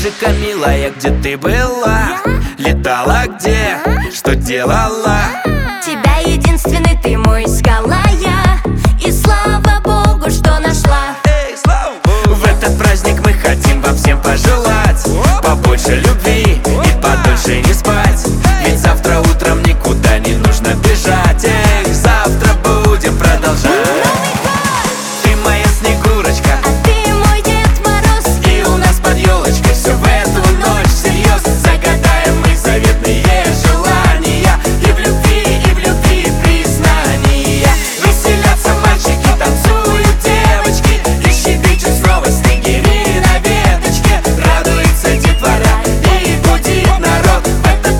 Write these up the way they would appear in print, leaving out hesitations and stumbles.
Снежинка милая, где ты была? Летала где? Что делала? Тебя единственный, ты мой искала я. И слава Богу, что нашла. В этот праздник мы хотим вам всем пожелать побольше любви и подольше не спать. Ведь завтра утром никуда не нужно бежать. Эх, завтра будем продолжать. Ты моя Снегурочка, А ты мой Дед Мороз. и у нас под елочкой все в эту ночь всерьез. Загадаем мы заветные желания, и в любви признания. Веселятся мальчики, танцуют девочки, и щебечут снова снегири на веточке. Радуется детвора и гудит народ в этот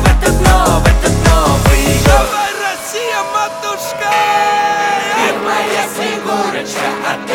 Новый год. Россия, матушка! Ты моя Снегурочка, а ты